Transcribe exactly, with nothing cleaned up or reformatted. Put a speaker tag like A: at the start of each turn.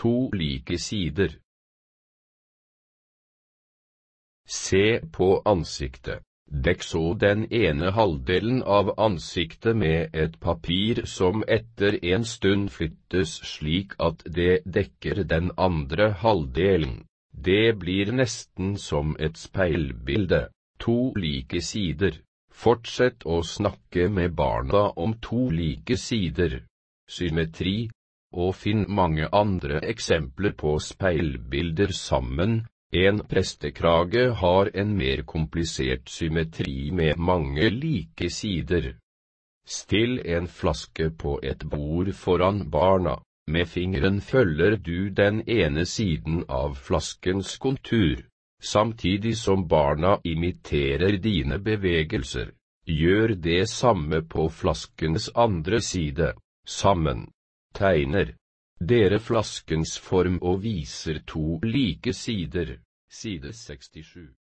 A: to like sider. Se på ansiktet. Dekk så den ene halvdelen av ansiktet med et papir som etter en stund flyttes slik at det dekker den andre halvdelen. Det blir nesten som et speilbilde. To like sider. Fortsett å snakke med barna om to like sider. Symmetri. Og finn mange andre eksempler på speilbilder sammen. En prestekrage har en mer komplisert symmetri med mange like sider. Still en flaske på et bord foran barna. Med fingeren følger du den ene siden av flaskens kontur, samtidig som barna imiterer dine bevegelser. Gjør det samme på flaskens andre side. Sammen tegner dere flaskens form og viser to like sider. Side sekstisju.